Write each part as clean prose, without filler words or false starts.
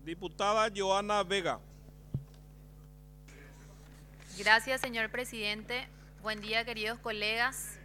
Diputada Joana Vega. Gracias, señor presidente. Buen día, queridos colegas.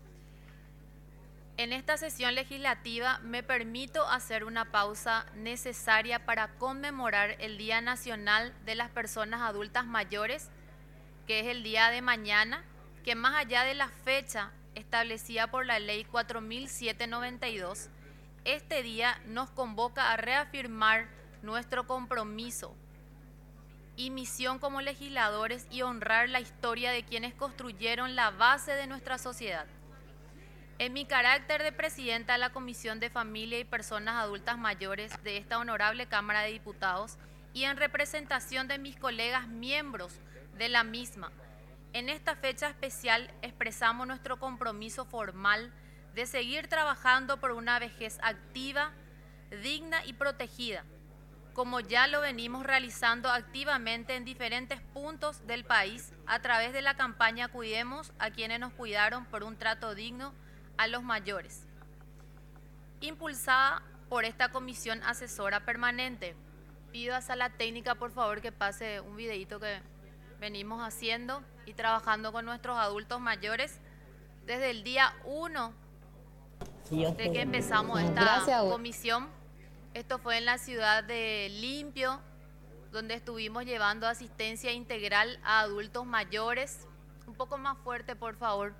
En esta sesión legislativa me permito hacer una pausa necesaria para conmemorar el Día Nacional de las Personas Adultas Mayores, que es el día de mañana, que más allá de la fecha establecida por la Ley 4792, este día nos convoca a reafirmar nuestro compromiso y misión como legisladores y honrar la historia de quienes construyeron la base de nuestra sociedad. En mi carácter de presidenta de la Comisión de Familia y Personas Adultas Mayores de esta honorable Cámara de Diputados y en representación de mis colegas miembros de la misma, en esta fecha especial expresamos nuestro compromiso formal de seguir trabajando por una vejez activa, digna y protegida, como ya lo venimos realizando activamente en diferentes puntos del país a través de la campaña Cuidemos a quienes nos cuidaron por un trato digno a los mayores, impulsada por esta comisión asesora permanente. Pido a Sala Técnica, por favor, que pase un videíto que venimos haciendo y trabajando con nuestros adultos mayores desde el día 1 de que empezamos esta comisión. Esto fue en la ciudad de Limpio, donde estuvimos llevando asistencia integral a adultos mayores. Un poco más fuerte, por favor.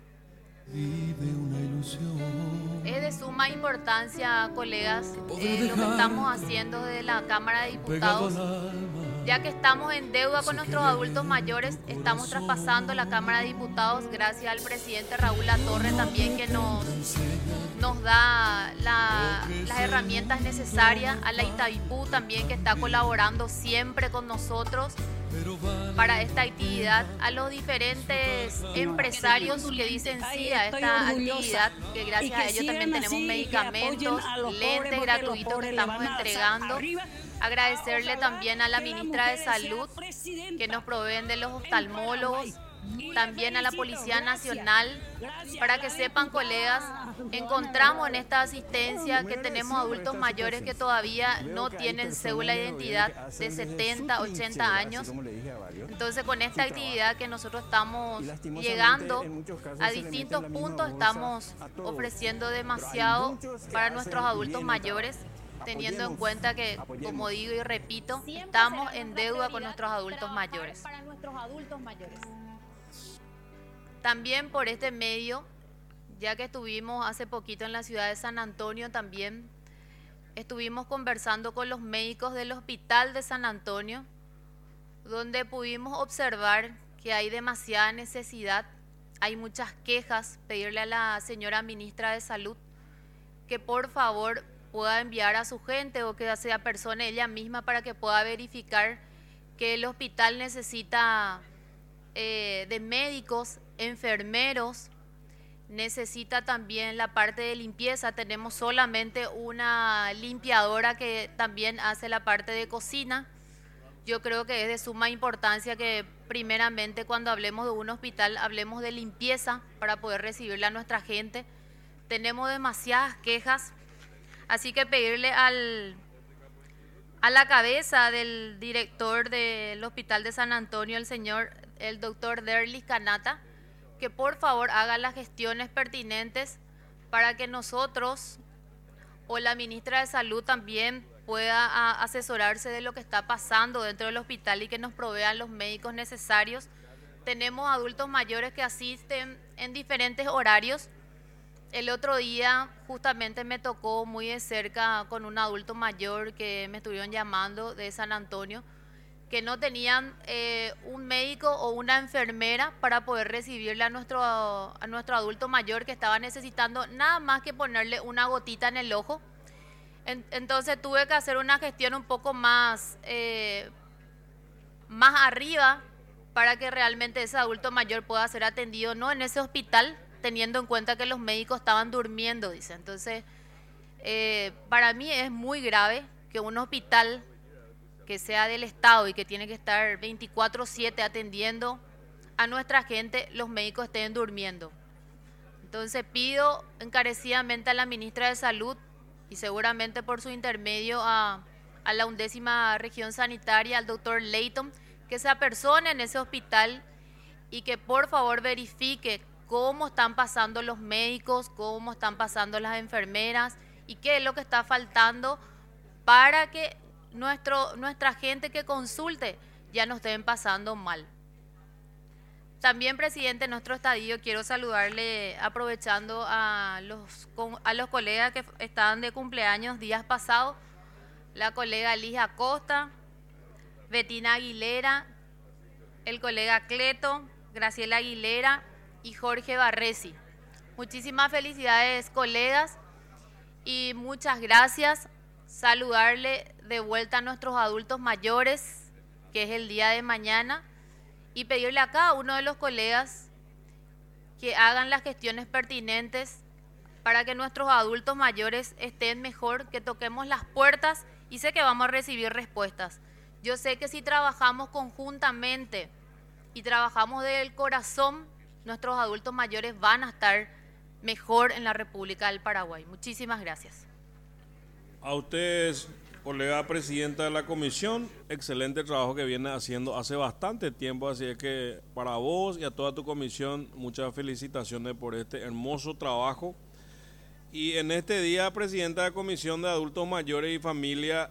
Es de suma importancia, colegas, lo que estamos haciendo desde la Cámara de Diputados. Ya que estamos en deuda con nuestros adultos mayores, estamos traspasando la Cámara de Diputados gracias al presidente Raúl Latorre también, que nos da las herramientas necesarias, a la Itaipú también, que está colaborando siempre con nosotros para esta actividad, a los diferentes empresarios que dicen sí a esta actividad, que gracias a ellos también tenemos medicamentos, lentes gratuitos que estamos entregando. Agradecerle también a la ministra de Salud, que nos proveen de los oftalmólogos, también a la Policía Nacional. Para que sepan, colegas, encontramos en esta asistencia que tenemos adultos mayores que todavía no tienen cédula de identidad de 70, 80 años. Entonces, con esta actividad que nosotros estamos llegando a distintos puntos, estamos ofreciendo demasiado para nuestros adultos mayores, teniendo en cuenta que, como digo y repito, estamos en deuda con nuestros adultos mayores. También por este medio, ya que estuvimos hace poquito en la ciudad de San Antonio, también estuvimos conversando con los médicos del Hospital de San Antonio, donde pudimos observar que hay demasiada necesidad, hay muchas quejas, pedirle a la señora ministra de Salud que por favor pueda enviar a su gente o que se apersone ella misma para que pueda verificar que el hospital necesita de médicos, enfermeros, necesita también la parte de limpieza. Tenemos solamente una limpiadora que también hace la parte de cocina. Yo creo que es de suma importancia que primeramente cuando hablemos de un hospital hablemos de limpieza para poder recibirle a nuestra gente. Tenemos demasiadas quejas, así que pedirle a la cabeza del director del Hospital de San Antonio, el doctor Derlis Canata, que por favor haga las gestiones pertinentes para que nosotros o la ministra de Salud también pueda asesorarse de lo que está pasando dentro del hospital y que nos provean los médicos necesarios. Tenemos adultos mayores que asisten en diferentes horarios. El otro día justamente me tocó muy de cerca con un adulto mayor que me estuvieron llamando de San Antonio, que no tenían un médico o una enfermera para poder recibirle a nuestro adulto mayor, que estaba necesitando nada más que ponerle una gotita en el ojo. Entonces tuve que hacer una gestión un poco más arriba para que realmente ese adulto mayor pueda ser atendido, no en ese hospital, teniendo en cuenta que los médicos estaban durmiendo, dice. Entonces, para mí es muy grave que un hospital que sea del Estado y que tiene que estar 24/7 atendiendo a nuestra gente, los médicos estén durmiendo. Entonces pido encarecidamente a la ministra de Salud y seguramente por su intermedio a a la 11ª región sanitaria, al doctor Leighton, que se apersone en ese hospital y que por favor verifique cómo están pasando los médicos, cómo están pasando las enfermeras y qué es lo que está faltando para que nuestra gente que consulte ya no estén pasando mal. También, presidente, en nuestro estadio quiero saludarle, aprovechando a los colegas que estaban de cumpleaños días pasados, la colega Liz Acosta, Betina Aguilera, el colega Cleto, Graciela Aguilera y Jorge Barresi. Muchísimas felicidades, colegas, y muchas gracias. Saludarle de vuelta a nuestros adultos mayores, que es el día de mañana, y pedirle a cada uno de los colegas que hagan las gestiones pertinentes para que nuestros adultos mayores estén mejor, que toquemos las puertas y sé que vamos a recibir respuestas. Yo sé que si trabajamos conjuntamente y trabajamos del corazón, nuestros adultos mayores van a estar mejor en la República del Paraguay. Muchísimas gracias. A ustedes, colega presidenta de la comisión, excelente trabajo que viene haciendo hace bastante tiempo, así es que para vos y a toda tu comisión, muchas felicitaciones por este hermoso trabajo. Y en este día, presidenta de la Comisión de Adultos Mayores y Familia,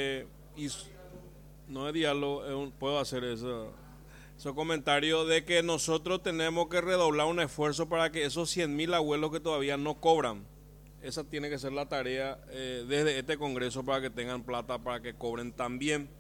no es diálogo, puedo hacer eso comentario de que nosotros tenemos que redoblar un esfuerzo para que esos 100.000 abuelos que todavía no cobran, esa tiene que ser la tarea desde este Congreso para que tengan plata, para que cobren también.